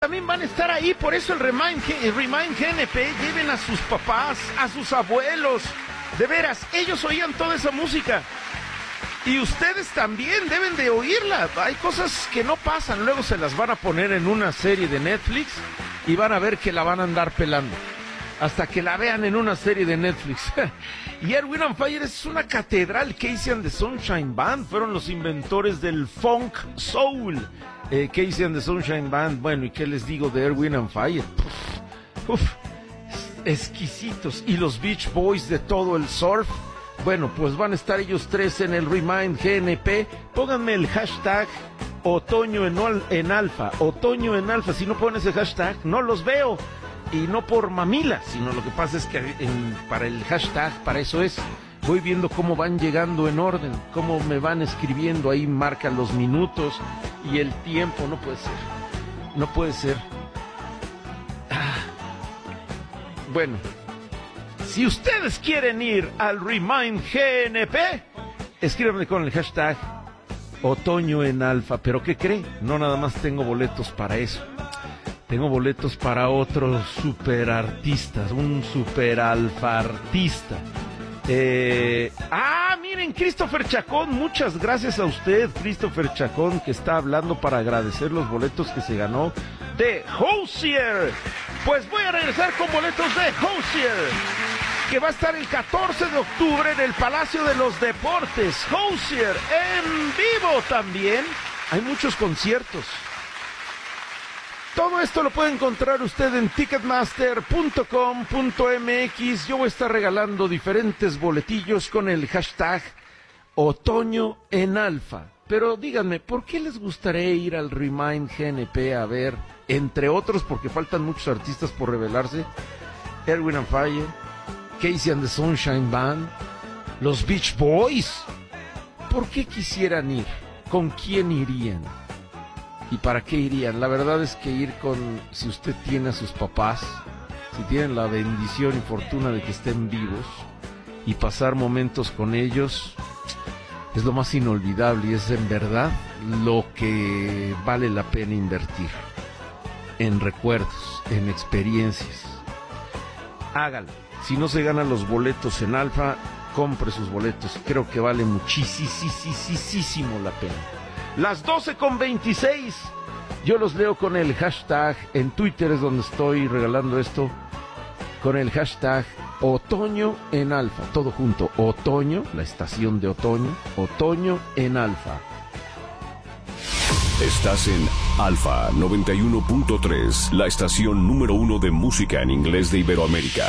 también van a estar ahí, por eso el Remind GNP, lleven a sus papás, a sus abuelos, de veras, ellos oían toda esa música. Y ustedes también deben de oírla. Hay cosas que no pasan, luego se las van a poner en una serie de Netflix y van a ver que la van a andar pelando hasta que la vean en una serie de Netflix. Y Earth, Wind and Fire es una catedral. Casey and the Sunshine Band fueron los inventores del funk soul. Casey and the Sunshine Band, bueno, ¿y qué les digo de Earth, Wind and Fire? Exquisitos. Y los Beach Boys de todo el surf. Bueno, pues van a estar ellos tres en el Remind GNP. Pónganme el hashtag Otoño en Alfa. Otoño en Alfa. Si no ponen ese hashtag, no los veo. Y no por mamila, sino lo que pasa es que para el hashtag, para eso es. Voy viendo cómo van llegando en orden, cómo me van escribiendo. Ahí marcan los minutos y el tiempo. No puede ser. No puede ser. Bueno. Si ustedes quieren ir al Remind GNP, escríbanme con el hashtag Otoño en Alfa. ¿Pero qué cree? No nada más tengo boletos para eso. Tengo boletos para otros super artistas, un super alfa artista. Miren, Christopher Chacón, muchas gracias a usted, Christopher Chacón, que está hablando para agradecer los boletos que se ganó de Hozier. Pues voy a regresar con boletos de Hozier, que va a estar el 14 de octubre en el Palacio de los Deportes. Hozier en vivo también. Hay muchos conciertos. Todo esto lo puede encontrar usted en ticketmaster.com.mx. Yo voy a estar regalando diferentes boletillos con el hashtag Otoño en Alfa. Pero díganme, ¿por qué les gustaría ir al Remind GNP a ver, entre otros, porque faltan muchos artistas por revelarse, Earth, Wind and Fire, Casey and the Sunshine Band, los Beach Boys? ¿Por qué quisieran ir? ¿Con quién irían? ¿Y para qué irían? La verdad es que ir si usted tiene a sus papás, si tienen la bendición y fortuna de que estén vivos, y pasar momentos con ellos, es lo más inolvidable y es en verdad lo que vale la pena invertir. En recuerdos, en experiencias. Hágalo. Si no se ganan los boletos en Alfa, compre sus boletos. Creo que vale muchísimo la pena. Las 12:26. Yo los leo con el hashtag. En Twitter es donde estoy regalando esto. Con el hashtag Otoño en Alfa. Todo junto. Otoño, la estación de otoño. Otoño en Alfa. Estás en Alfa 91.3, la estación número 1 de música en inglés de Iberoamérica.